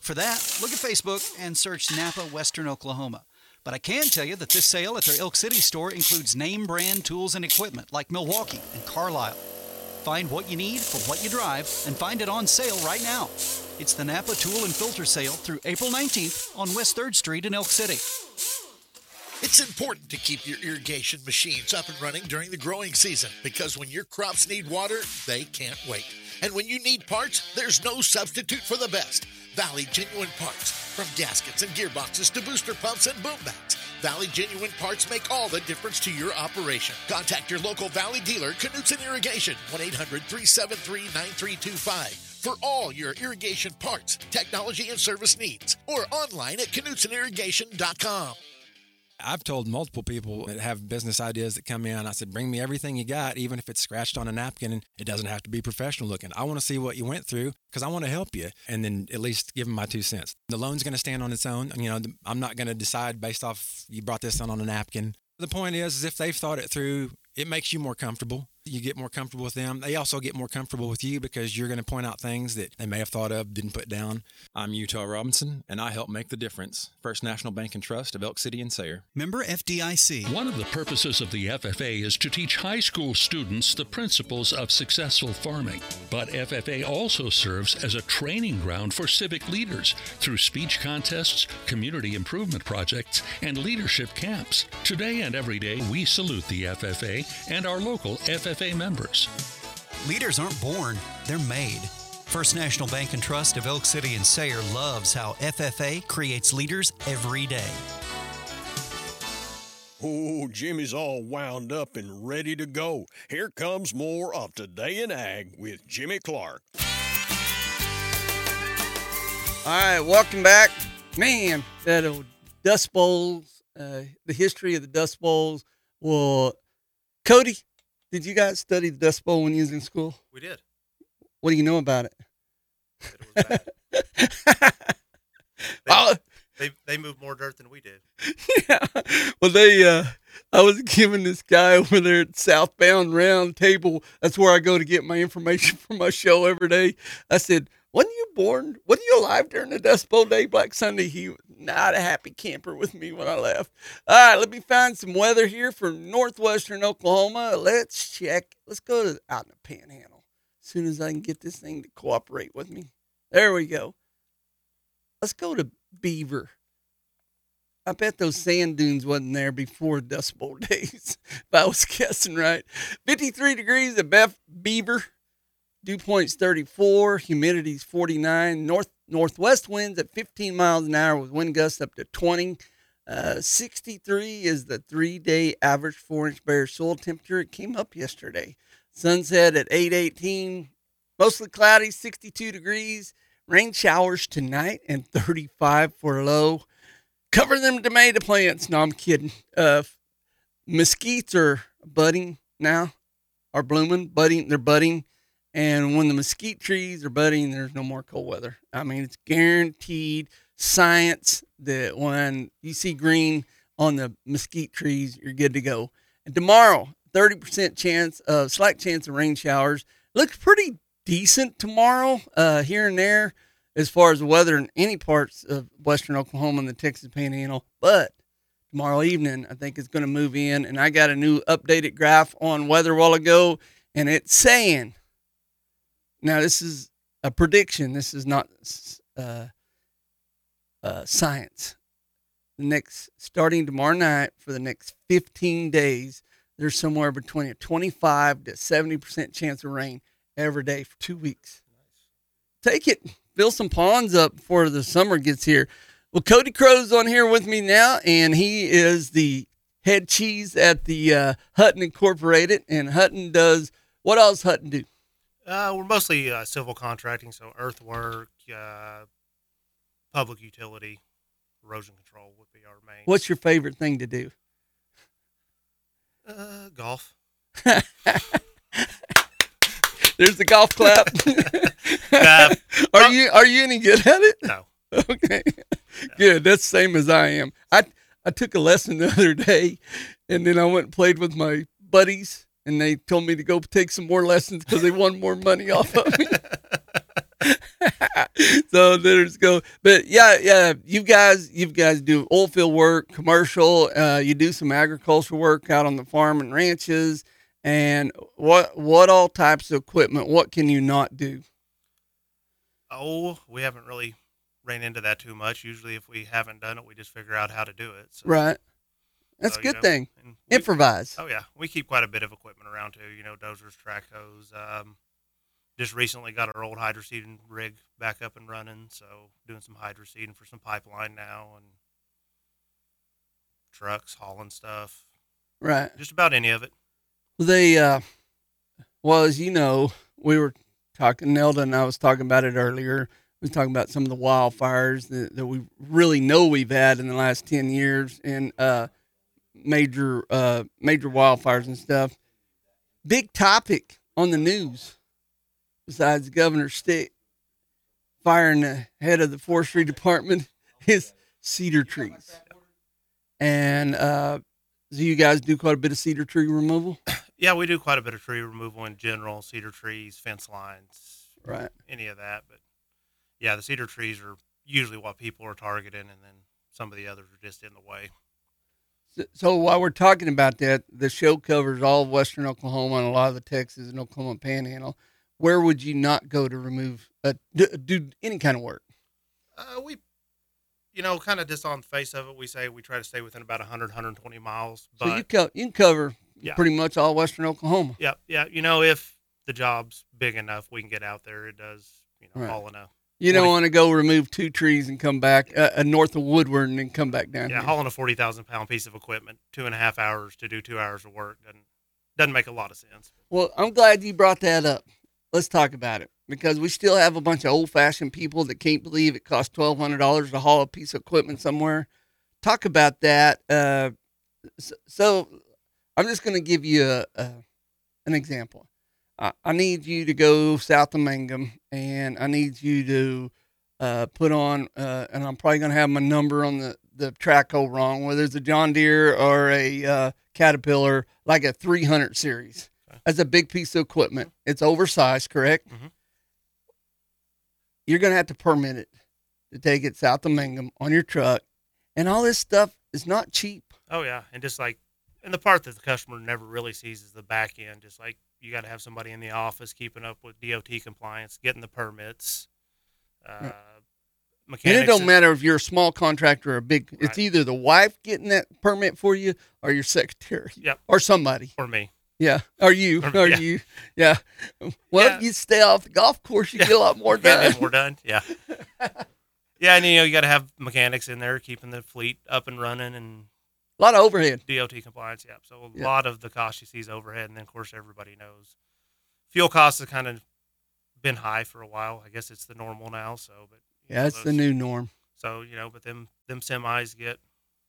For that, look at Facebook and search Napa Western Oklahoma. But I can tell you that this sale at their Elk City store includes name brand tools and equipment like Milwaukee and Carlisle. Find what you need for what you drive and find it on sale right now. It's the Napa Tool and Filter Sale through April nineteenth on West third Street in Elk City.
It's important to keep your irrigation machines up and running during the growing season because when your crops need water, they can't wait. And when you need parts, there's no substitute for the best. Valley Genuine Parts. From gaskets and gearboxes to booster pumps and boom bats, Valley Genuine Parts make all the difference to your operation. Contact your local Valley dealer, Knutson Irrigation, one eight hundred, three seven three, nine three two five. For all your irrigation parts, technology, and service needs. Or online at knutson irrigation dot com.
I've told multiple people that have business ideas that come in, I said, bring me everything you got, even if it's scratched on a napkin, and it doesn't have to be professional looking. I want to see what you went through because I want to help you, and then at least give them my two cents. The loan's going to stand on its own. You know, I'm not going to decide based off you brought this on on a napkin. The point is, is if they've thought it through, it makes you more comfortable. You get more comfortable with them. They also get more comfortable with you because you're going to point out things that they may have thought of, didn't put down. I'm Utah Robinson, and I help make the difference. First National Bank and Trust of Elk City and Sayre.
Member F D I C.
One of the purposes of the F F A is to teach high school students the principles of successful farming. But F F A also serves as a training ground for civic leaders through speech contests, community improvement projects, and leadership camps. Today and every day, we salute the F F A and our local F F A members.
Leaders aren't born, they're made. First National Bank and Trust of Elk City and Sayre loves how F F A creates leaders every day.
Oh, Jimmy's all wound up and ready to go. Here comes more of Today in Ag with Jimmy Clark.
All right, welcome back. Man, that old Dust Bowls, uh, the history of the Dust Bowls. Well, Cody, did you guys study the Dust Bowl when you was in school?
We did.
What do you know about it?
That it was bad. they,
oh.
they, they moved more dirt than we did.
Yeah. Well, they, uh, I was giving this guy over there at Southbound Round Table. That's where I go to get my information for my show every day. I said, wasn't you born? Wasn't you alive during the Dust Bowl day, Black Sunday? He was not a happy camper with me when I left. All right, let me find some weather here for northwestern Oklahoma. Let's check. Let's go to out in the Panhandle as soon as I can get this thing to cooperate with me. There we go. Let's go to Beaver. I bet those sand dunes wasn't there before Dust Bowl days, if I was guessing right. fifty-three degrees at Beth Beaver. Dew point's thirty-four, humidity's forty-nine, north northwest winds at fifteen miles an hour with wind gusts up to twenty. Uh, sixty-three is the three-day average four-inch bare soil temperature. It came up yesterday. Sunset at eight eighteen, mostly cloudy, sixty-two degrees. Rain showers tonight and thirty-five for a low. Cover them tomato plants. No, I'm kidding. Uh, mesquites are budding now, are blooming, budding. They're budding. And when the mesquite trees are budding, there's no more cold weather. I mean, it's guaranteed science that when you see green on the mesquite trees, you're good to go. And tomorrow, thirty percent chance of, slight chance of rain showers. Looks pretty decent tomorrow, uh, here and there, as far as the weather in any parts of western Oklahoma and the Texas Panhandle. But tomorrow evening, I think it's going to move in. And I got a new updated graph on weather a while ago, and it's saying, now, this is a prediction. This is not uh, uh, science. The next, starting tomorrow night for the next fifteen days, there's somewhere between a twenty-five to seventy percent chance of rain every day for two weeks. Nice. Take it. Fill some ponds up before the summer gets here. Well, Cody Crow's on here with me now, and he is the head cheese at the uh, Hutton Incorporated. And Hutton does, what else Hutton do?
Uh, we're mostly uh, civil contracting, so earthwork, uh, public utility, erosion control would be our main.
What's your favorite thing to do?
Uh, golf.
There's the golf clap.
uh,
are you are you any good at it?
No.
Okay. Good. That's the same as I am. I I took a lesson the other day, and then I went and played with my buddies. And they told me to go take some more lessons because they won more money off of me. So there's go, but yeah, yeah. You guys, you guys do oil field work, commercial. Uh, you do some agricultural work out on the farm and ranches. And what what all types of equipment? What can you not do?
Oh, we haven't really ran into that too much. Usually, if we haven't done it, we just figure out how to do it. So,
Right. That's
so,
a
you
good
know,
thing.
and we-
Improvise.
Oh yeah, we keep quite a bit of equipment around too. You know, dozers, track hose. Um, just recently got our old hydro seeding rig back up and running, so doing some hydro seeding for some pipeline now, and trucks hauling stuff.
Right.
Just about any of it.
They, uh, well, as you know, we were talking, Nelda and I was talking about it earlier. We were talking about some of the wildfires that, that we really know we've had in the last ten years and uh, major, uh, major wildfires and stuff. Big topic on the news, besides Governor Stitt firing the head of the forestry department, is cedar trees. And uh, so you guys do quite a bit of cedar tree removal?
Yeah, we do quite a bit of tree removal in general, cedar trees, fence lines,
Right.
any of that. But yeah, the cedar trees are usually what people are targeting, and then some of the others are just in the way.
So, so while we're talking about that, the show covers all of western Oklahoma and a lot of the Texas and Oklahoma Panhandle. Where would you not go to remove, uh, do, do any kind of work?
Uh, we, you know, kind of just on the face of it, we say we try to stay within about one hundred, one hundred twenty miles. But
So you, co- you can cover
Yeah.
pretty much all western Oklahoma.
yeah, yeah, you know, if the job's big enough, we can get out there. It does, you know,
Right.
haul enough.
You don't want to go remove two trees and come back uh, uh, north of Woodward and then come back down
Yeah,
here.
hauling a forty thousand pound piece of equipment, two and a half hours to do two hours of work doesn't doesn't make a lot of sense.
Well, I'm glad you brought that up. Let's talk about it because we still have a bunch of old-fashioned people that can't believe it costs twelve hundred dollars to haul a piece of equipment somewhere. Talk about that. Uh, so, so I'm just going to give you a, a, an example. I, I need you to go south of Mangum, and I need you to uh, put on, uh, and I'm probably going to have my number on the, the track hole wrong, whether it's a John Deere or a uh, Caterpillar, like a three hundred series. That's a big piece of equipment. It's oversized, correct?
Mhm.
You're going to have to permit it to take it south of Mangum on your truck. And all this stuff is not cheap.
Oh yeah, and just like, and the part that the customer never really sees is the back end. Just like you got to have somebody in the office keeping up with D O T compliance, getting the permits. Uh,
Right.
Mechanics.
And it don't
is-
matter if you're a small contractor or a big. It's
Right.
either the wife getting that permit for you or your secretary.
Yep.
Or somebody.
Or me.
Yeah. Or you.
Or-
Or
yeah.
you. Yeah. Well,
Yeah.
if you stay off the golf course, you get a lot more
Yeah,
done.
get more done. Yeah. Yeah, and you know you got to have mechanics in there keeping the fleet up and running and
A lot of overhead.
D O T compliance. Yeah, so a
Yeah.
lot of the cost you see is overhead, and then of course everybody knows fuel costs have kind of been high for a while. I guess it's the normal now. So, but you
Yeah,
know,
it's the
those-
new norm.
So you know, but them them semis get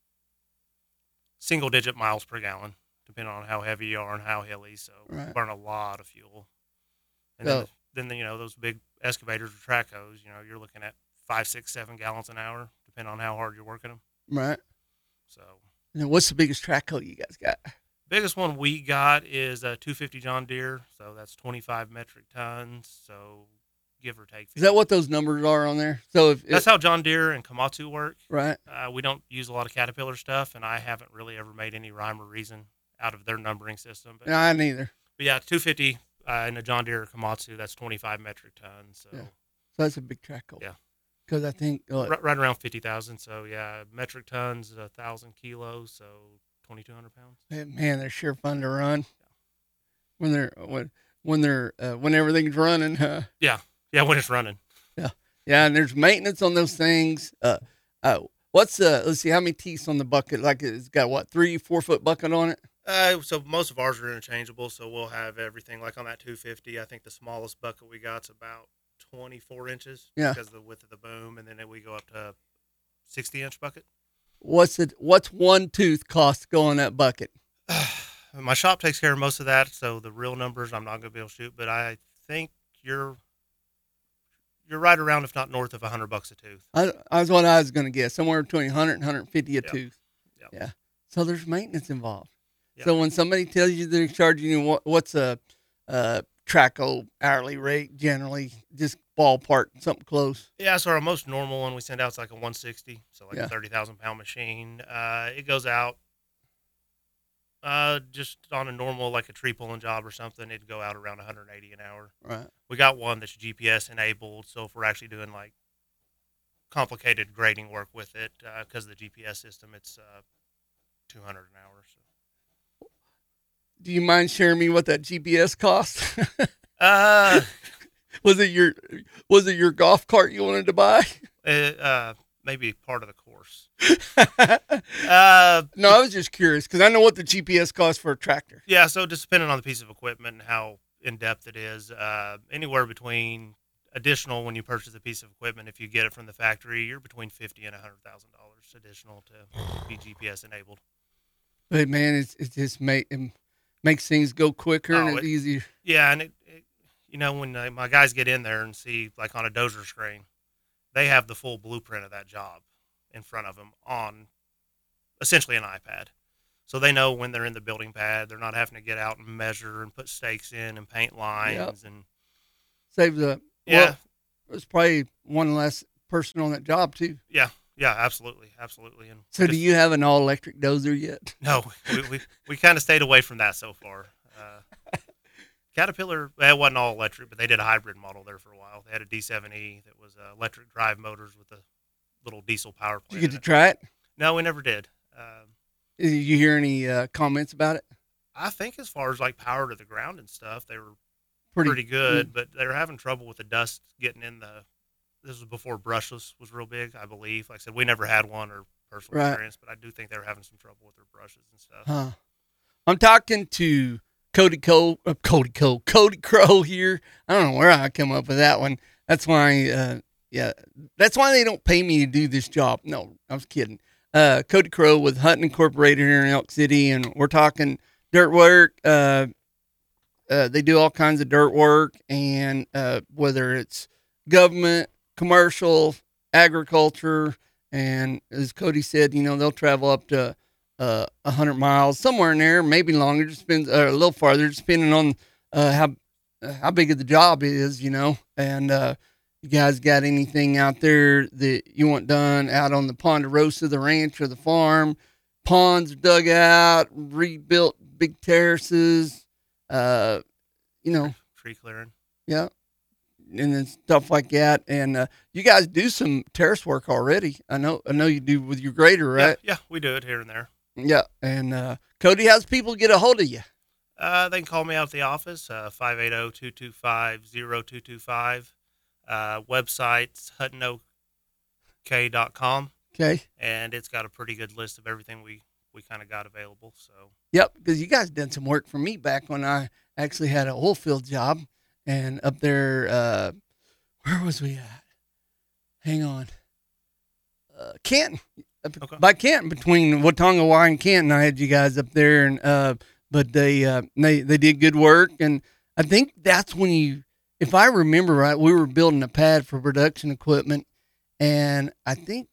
single digit miles per gallon, depending on how heavy you are and how hilly. So
Right.
burn a lot of fuel. And
So-
then, then you know those big excavators or track hose, you know, you're looking at five, six, seven gallons an hour, depending on how hard you're working them.
Right.
So
And then what's the biggest track hoe you guys got?
biggest one we got is a two fifty John Deere, so that's twenty-five metric tons. So give or take.
Is that what those numbers are on there? So if
That's how John Deere and Komatsu work.
Right.
Uh, we don't use a lot of Caterpillar stuff, and I haven't really ever made any rhyme or reason out of their numbering system. But,
I neither.
but yeah, two fifty uh, in a John Deere or Komatsu, that's twenty-five metric tons. So
Yeah. So that's a big track hoe.
Yeah.
Because I think uh,
right, right around fifty thousand. So yeah, metric tons is a thousand kilos, so twenty-two hundred pounds.
man, they're sure fun to run when they're when when they're uh, when everything's running. Huh?
Yeah, yeah, when it's running.
Yeah, yeah, and there's maintenance on those things. Uh, uh, what's uh? Let's see, how many teeth on the bucket? Like it's got what, three, four foot bucket on it?
Uh, so most of ours are interchangeable, so we'll have everything. Like on that two fifty, I think the smallest bucket we got's about twenty-four inches.
Yeah.
Because of the width of the boom, and then we go up to sixty inch bucket.
What's it? What's one tooth cost to go in that bucket?
My shop takes care of most of that, so the real numbers I'm not going to be able to shoot, but I think you're you're right around, if not north of a hundred bucks a tooth.
I, I was what I was going to guess, somewhere between one hundred and one hundred fifty a
Yep.
tooth.
Yep.
Yeah. So there's maintenance involved.
Yep.
So when somebody tells you they're charging you what, what's a uh, Traco hourly rate generally? Just ballpark, something close.
Yeah, so our most normal one we send out is like a one sixty, so like
Yeah.
a thirty thousand pound machine. Uh, it goes out uh, just on a normal, like a tree pulling job or something, it'd go out around one hundred eighty an hour.
Right.
We got one that's G P S enabled, so if we're actually doing like complicated grading work with it, because of the G P S system, it's uh, two hundred an hour. So.
Do you mind sharing me what that G P S cost?
Uh,
was it your was it your golf cart you wanted to buy?
Uh, uh maybe part of the course. uh,
no, I was just curious because I know what the G P S costs for a tractor.
Yeah, so just depending on the piece of equipment and how in depth it is, uh, anywhere between additional when you purchase a piece of equipment, if you get it from the factory, you're between fifty and a hundred thousand dollars additional to be G P S enabled.
But man, it's it just make it makes things go quicker
Oh,
and it's
it-
easier.
Yeah, and it, it you know when uh, my guys get in there and see like on a dozer screen, they have the full blueprint of that job in front of them on essentially an iPad. So they know when they're in the building pad, they're not having to get out and measure and put stakes in and paint lines
Yep.
and
Save the
Yeah.
Well, there's probably one less person on that job too.
yeah, yeah, absolutely, absolutely. And
So, do
just-
you have an all electric dozer yet?
No, we we, we kind of stayed away from that so far. Uh, Caterpillar, well, it wasn't all electric, but they did a hybrid model there for a while. They had a D seven E that was uh, electric drive motors with a little diesel power
Did
plant.
you get
in
to try it?
No, we never did. Um,
Did you hear any uh, comments about it?
I think as far as like power to the ground and stuff, they were
Pretty-
pretty, good, but they were having trouble with the dust getting in the. This was before brushless was real big, I believe. Like I said, we never had one or personal
Right.
experience, but I do think they were having some trouble with their brushes and stuff.
Huh. I'm talking to Cody Cole, uh, Cody Cole, Cody Crow here. I don't know where I come up with that one. That's why, uh, yeah, that's why they don't pay me to do this job. No, I was kidding. Uh, Cody Crow with Hutton Incorporated here in Elk City, and we're talking dirt work. Uh, uh, they do all kinds of dirt work, and uh, whether it's government, commercial, agriculture, and as Cody said, you know, they'll travel up to uh, one hundred miles, somewhere in there, maybe longer, just depends, uh, a little farther, just depending on uh, how uh, how big of the job is, you know. And uh, you guys got anything out there that you want done out on the Ponderosa, the ranch, or the farm? Ponds dug out, rebuilt big terraces, uh, you know.
Tree clearing.
Yeah. And then stuff like that. And uh, you guys do some terrace work already. I know I know you do with your grader, right?
Yeah, yeah, we do it here and there.
Yeah. And uh, Cody, how's people get a hold of you?
Uh, they can call me out at the office, uh, five eight zero, two two five, zero two two five. Uh, website's hutton o k dot com.
Okay.
And it's got a pretty good list of everything we, we kind of got available. So,
Yep, because you guys did some work for me back when I actually had an oil field job. And up there, uh, where was we at? Hang on. Uh, Canton. Up By Canton, between Watongawai and Canton, I had you guys up there. and uh, But they, uh, they they did good work. And I think that's when you, if I remember right, we were building a pad for production equipment. And I think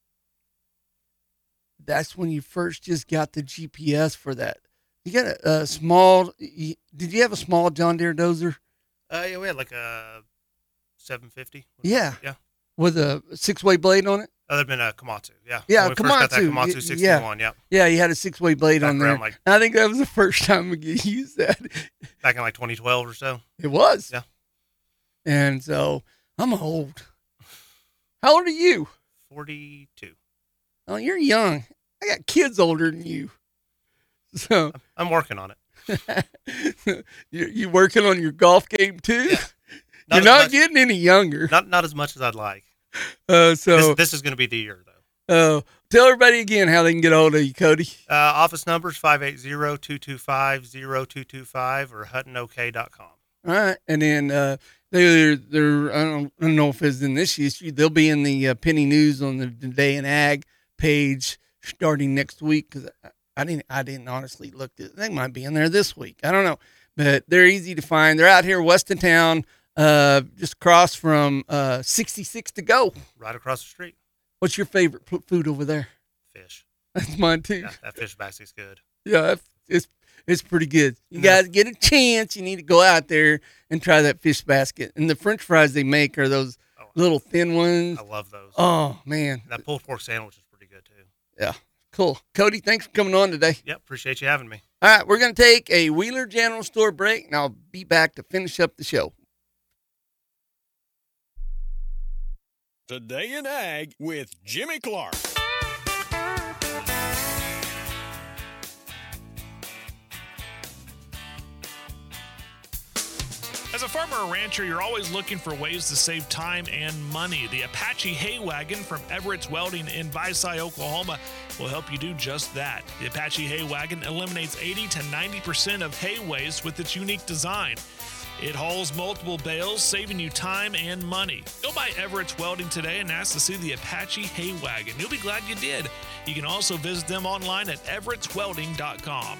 that's when you first just got the G P S for that. You got a, a small, you, did you have a small John Deere dozer?
uh, yeah, we had like a seven fifty.
Yeah.
Yeah.
With a six-way blade on it?
Other than a Komatsu. Yeah.
Yeah,
When we first got that
Komatsu.
Komatsu
Y-
sixty-one.
yeah.
Yep.
Yeah, you had a six-way blade
Back
on there.
around, like-
I think that was the first time we used that.
Back in like twenty twelve or so.
It was.
Yeah.
And so I'm old. How old are you?
forty-two.
Oh, you're young. I got kids older than you. So
I'm working on it.
you you working on your golf game too?
Not
You're
as
not
much-
getting any younger.
Not not as much as I'd like.
Uh, so
This, this is going to be the year, though.
uh, tell everybody again how they can get a hold of you, Cody.
Uh, office number is five eight zero, two two five, zero two two five or hutton o k dot com.
All right, and then uh, they're they're I don't, I don't know if it's in this issue. They'll be in the uh, Penny News on the Today in Ag page starting next week because I, I didn't I didn't honestly look at. They might be in there this week. I don't know, but they're easy to find. They're out here west of town, uh, just across from uh, sixty-six to go.
Right across the street.
What's your favorite p- food over there?
Fish.
That's mine too.
Yeah, that fish basket's good.
Yeah, that It's it's pretty good. You guys get a chance, you need to go out there and try that fish basket. And the French fries they make are those little thin ones.
I love those.
Oh man,
that pulled pork sandwich is pretty good too.
Yeah, cool. Cody, thanks for coming on today.
Yep, appreciate you having me.
All right, we're going to take a Wheeler General Store break, and I'll be back to finish up the show.
Today in Ag with Jimmy Clark.
As a farmer or rancher, you're always looking for ways to save time and money. The Apache Hay Wagon from Everett's Welding in Visay, Oklahoma will help you do just that. The Apache Hay Wagon eliminates eighty to ninety percent of hay waste with its unique design. It hauls multiple bales, saving you time and money. Go by Everett's Welding today and ask to see the Apache Hay Wagon. You'll be glad you did. You can also visit them online at everetts welding dot com.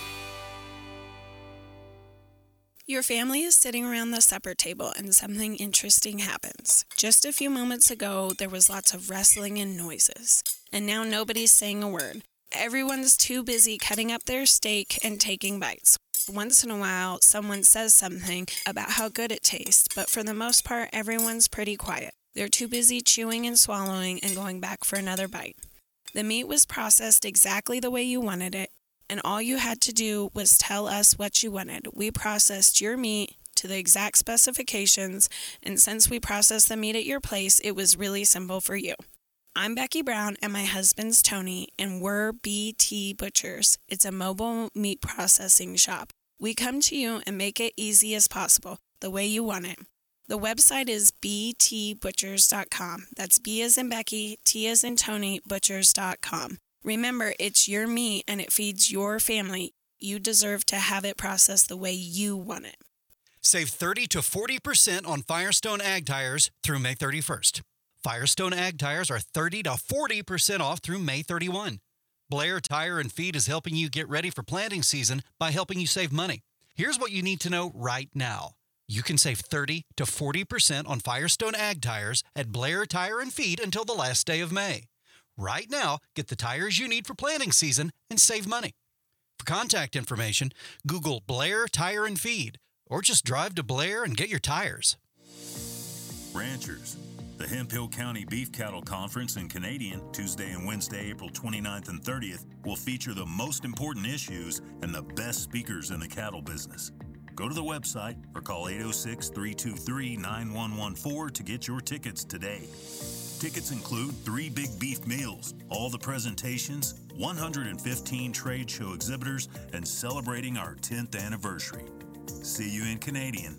Your family is sitting around the supper table and something interesting happens. Just a few moments ago, there was lots of wrestling and noises. And now nobody's saying a word. Everyone's too busy cutting up their steak and taking bites. Once in a while, someone says something about how good it tastes, but for the most part, everyone's pretty quiet. They're too busy chewing and swallowing and going back for another bite. The meat was processed exactly the way you wanted it, and all you had to do was tell us what you wanted. We processed your meat to the exact specifications, and since we processed the meat at your place, it was really simple for you. I'm Becky Brown, and my husband's Tony, and we're B T Butchers. It's a mobile meat processing shop. We come to you and make it easy as possible, the way you want it. The website is b t butchers dot com. That's B as in Becky, T as in Tony, butchers dot com. Remember, it's your meat and it feeds your family. You deserve to have it processed the way you want it.
Save thirty to forty percent on Firestone Ag Tires through May thirty-first. Firestone Ag Tires are thirty to forty percent off through May thirty-first. Blair Tire and Feed is helping you get ready for planting season by helping you save money. Here's what you need to know right now. You can save thirty to forty percent on Firestone Ag Tires at Blair Tire and Feed until the last day of May. Right now, get the tires you need for planting season and save money. For contact information, Google Blair Tire and Feed, or just drive to Blair and get your tires.
Ranchers, the Hemphill County Beef Cattle Conference in Canadian, Tuesday and Wednesday, April twenty-ninth and thirtieth, will feature the most important issues and the best speakers in the cattle business. Go to the website or call eight oh six, three two three, nine one one four to get your tickets today. Tickets include three big beef meals, all the presentations, one hundred fifteen trade show exhibitors, and celebrating our tenth anniversary. See you in Canadian.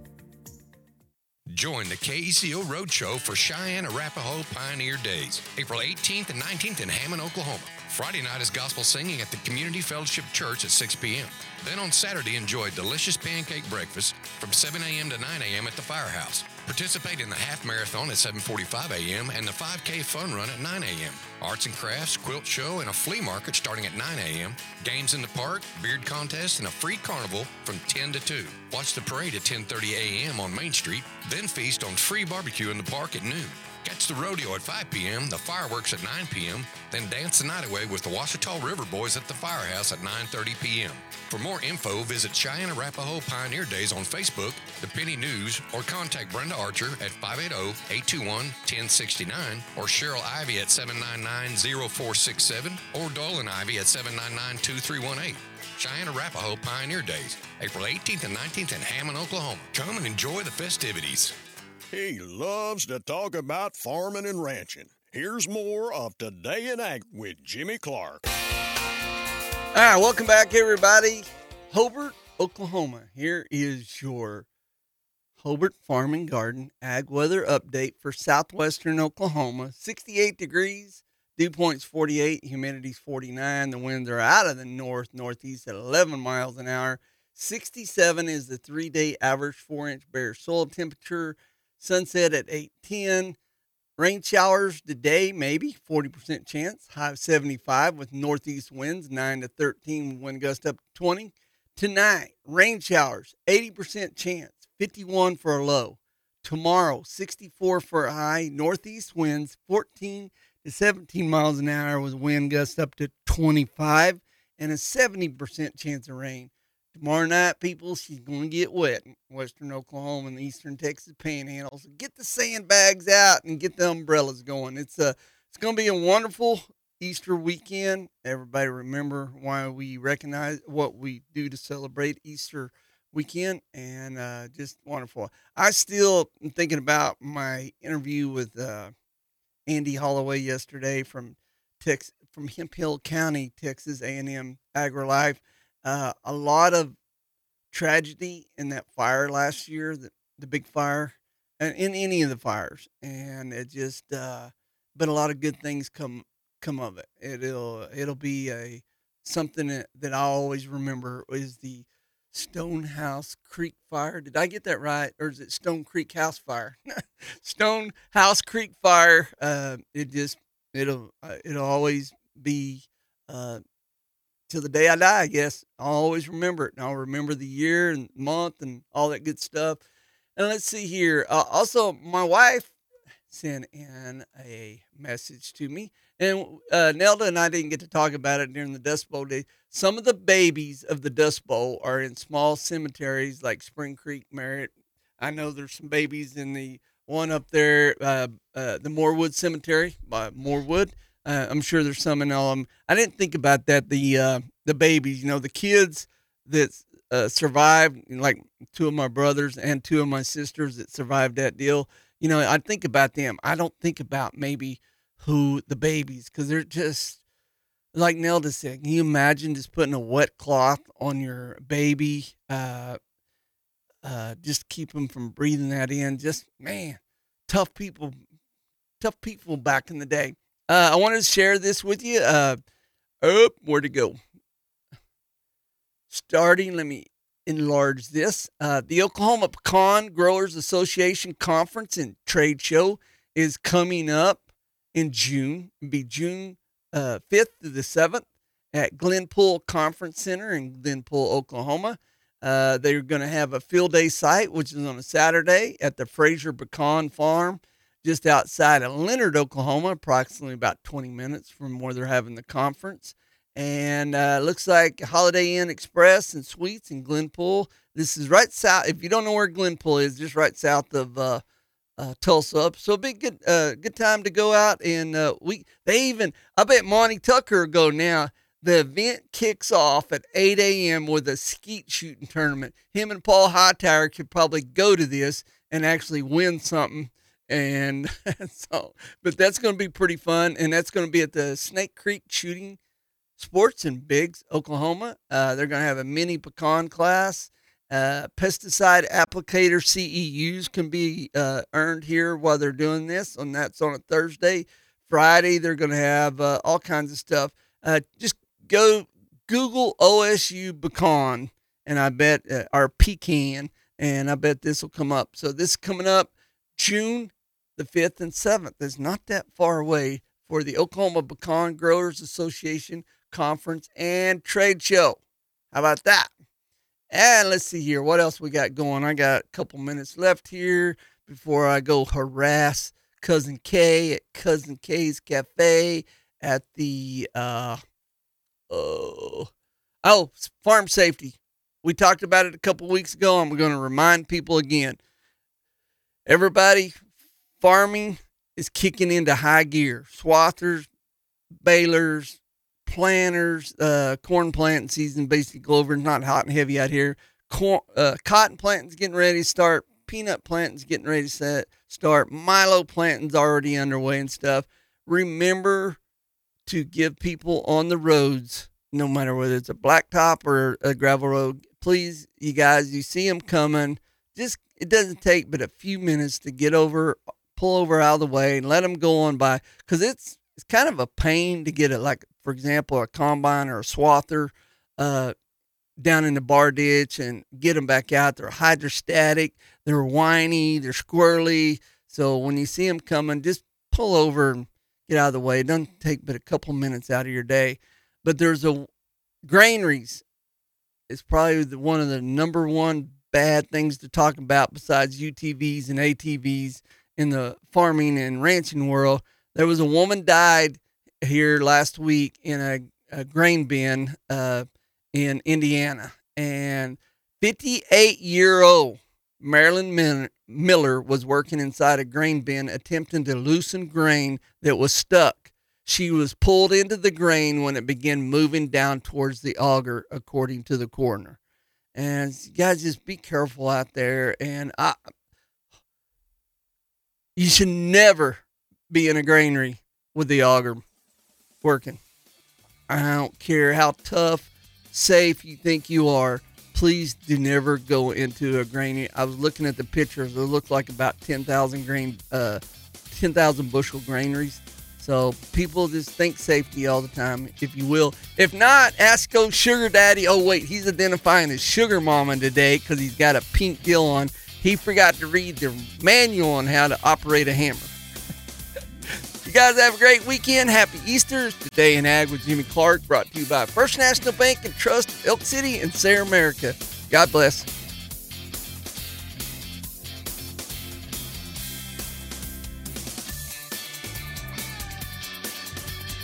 Join the K E C O Roadshow for Cheyenne Arapaho Pioneer Days, April eighteenth and nineteenth in Hammond, Oklahoma. Friday night is gospel singing at the Community Fellowship Church at six p.m. Then on Saturday, enjoy delicious pancake breakfast from seven a.m. to nine a.m. at the Firehouse. Participate in the half marathon at seven forty-five a.m. and the five K fun run at nine a.m. Arts and crafts, quilt show, and a flea market starting at nine a.m. Games in the park, beard contest, and a free carnival from ten to two. Watch the parade at ten thirty a.m. on Main Street, then feast on free barbecue in the park at noon. Catch the rodeo at five p.m., the fireworks at nine p.m., then dance the night away with the Ouachita River Boys at the Firehouse at nine thirty p.m. For more info, visit Cheyenne Arapaho Pioneer Days on Facebook, The Penny News, or contact Brenda Archer at five eight zero, eight two one, one zero six nine, or Cheryl Ivy at seven nine nine, zero four six seven, or Dolan Ivy at seven nine nine, two three one eight. Cheyenne Arapaho Pioneer Days, April eighteenth and nineteenth in Hammond, Oklahoma. Come and enjoy the festivities.
He loves to talk about farming and ranching. Here's more of Today in Ag with Jimmy Clark.
All right, welcome back, everybody. Hobart, Oklahoma. Here is your Hobart Farm and Garden Ag Weather Update for southwestern Oklahoma. sixty-eight degrees, dew point's forty-eight, humidity's forty-nine. The winds are out of the north, northeast at eleven miles an hour. sixty-seven is the three-day average four-inch bare soil temperature. Sunset at eight ten. Rain showers today, maybe forty percent chance. High of seventy-five with northeast winds, nine to thirteen, wind gust up to twenty. Tonight, rain showers, eighty percent chance, fifty-one for a low. Tomorrow, sixty-four for a high. Northeast winds, fourteen to seventeen miles an hour with wind gusts up to twenty-five. and a seventy percent chance of rain. Tomorrow night, people, she's going to get wet in western Oklahoma and the eastern Texas Panhandle. So get the sandbags out and get the umbrellas going. It's a, it's going to be a wonderful Easter weekend. Everybody remember why we recognize what we do to celebrate Easter weekend, and uh, just wonderful. I still am thinking about my interview with uh, Andy Holloway yesterday from Tex from Hemphill County, Texas A and M AgriLife. Uh, a lot of tragedy in that fire last year, the, the big fire, and in any of the fires, and it just, uh, but a lot of good things come come of it. It'll it'll be a something that, that I always remember is the Stonehouse Creek fire. Did I get that right, or is it Stone Creek House fire? Stone House Creek fire. Uh, it just it'll uh, it'll always be. Uh, Till the day I die, I guess. I'll always remember it. And I'll remember the year and month and all that good stuff. And let's see here. Uh, also, my wife sent in a message to me. And uh, Nelda and I didn't get to talk about it during the Dust Bowl day. Some of the babies of the Dust Bowl are in small cemeteries like Spring Creek, Merritt. I know there's some babies in the one up there, uh, uh, the Morewood Cemetery by Morewood. Uh, I'm sure there's some in all of them. I didn't think about that. The uh, the babies, you know, the kids that uh, survived, like two of my brothers and two of my sisters that survived that deal. You know, I think about them. I don't think about maybe who the babies, because they're just, like Nelda said, can you imagine just putting a wet cloth on your baby? Uh, uh, just keep them from breathing that in. Just, man, tough people, tough people back in the day. Uh, I wanted to share this with you. Uh, oh, where to go? Starting, let me enlarge this. Uh, the Oklahoma Pecan Growers Association Conference and Trade Show is coming up in June. It'll be June uh, fifth to the seventh at Glenpool Conference Center in Glenpool, Oklahoma. Uh, they're going to have a field day site, which is on a Saturday at the Fraser Pecan Farm, just outside of Leonard, Oklahoma, approximately about twenty minutes from where they're having the conference. And uh, looks like Holiday Inn Express and Suites in Glenpool. This is right south. If you don't know where Glenpool is, just right south of uh, uh, Tulsa. So a big good uh, good time to go out. And uh, we they even, I bet Monty Tucker will go now. The event kicks off at eight a.m. with a skeet shooting tournament. Him and Paul Hightower could probably go to this and actually win something. And so, but that's going to be pretty fun. And that's going to be at the Snake Creek Shooting Sports in Biggs, Oklahoma. Uh, they're going to have a mini pecan class. Uh, pesticide applicator C E Us can be uh, earned here while they're doing this. And that's on a Thursday. Friday, they're going to have uh, all kinds of stuff. Uh, just go Google O S U pecan, and I bet, uh, or pecan, and I bet this will come up. So this is coming up June the fifth and seventh. Is not that far away for the Oklahoma Pecan Growers Association Conference and Trade Show. How about that? And let's see here. What else we got going? I got a couple minutes left here before I go harass Cousin K at Cousin K's Cafe at the, uh, oh, oh, farm safety. We talked about it a couple weeks ago. I'm going to remind people again. Everybody, farming is kicking into high gear. Swathers, balers, planters, uh, corn planting season basically over. Not hot and heavy out here. Corn, uh, cotton planting's getting ready to start. Peanut planting's getting ready to set, start. Milo planting's already underway and stuff. Remember to give people on the roads, no matter whether it's a blacktop or a gravel road, please, you guys, you see them coming. Just, it doesn't take but a few minutes to get over, pull over out of the way and let them go on by. Because it's it's kind of a pain to get it, like, for example, a combine or a swather uh, down in the bar ditch and get them back out. They're hydrostatic, they're whiny, they're squirrely. So when you see them coming, just pull over and get out of the way. It doesn't take but a couple minutes out of your day. But there's a granaries. It's probably the, one of the number one bad things to talk about besides U T Vs and A T Vs in the farming and ranching world. There was a woman died here last week in a a grain bin uh, in Indiana, and fifty-eight-year-old Marilyn Miller was working inside a grain bin attempting to loosen grain that was stuck. She was pulled into the grain when it began moving down towards the auger, according to the coroner. And you guys, just be careful out there. And I, you should never be in a granary with the auger working. I don't care how tough, safe you think you are. Please do never go into a granary. I was looking at the pictures. It looked like about ten thousand grain, uh, ten thousand bushel granaries. So people just think safety all the time, if you will. If not, ask go sugar daddy. Oh, wait, he's identifying his sugar mama today because he's got a pink gill on. He forgot to read the manual on how to operate a hammer. You guys have a great weekend. Happy Easter. Today in Ag with Jimmy Clark, brought to you by First National Bank and Trust, Elk City and Sayre, America. God bless.